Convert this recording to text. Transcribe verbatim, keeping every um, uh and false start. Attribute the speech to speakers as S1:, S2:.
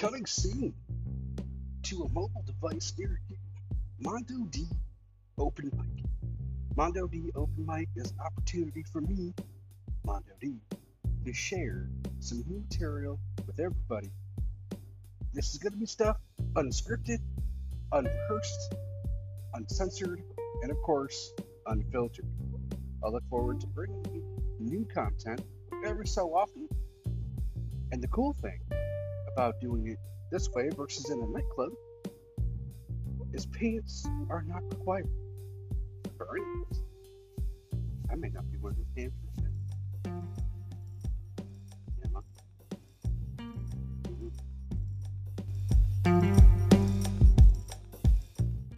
S1: Coming soon to a mobile device near you, Mondo D Open Mic. Mondo D Open Mic is an opportunity for me, Mondo D, to share some new material with everybody. This is going to be stuff unscripted, unrehearsed, uncensored, and of course, unfiltered. I look forward to bringing you new content every so often. And the cool thing about doing it this way versus in a nightclub is pants are not required. For instance, I may not be one of those damn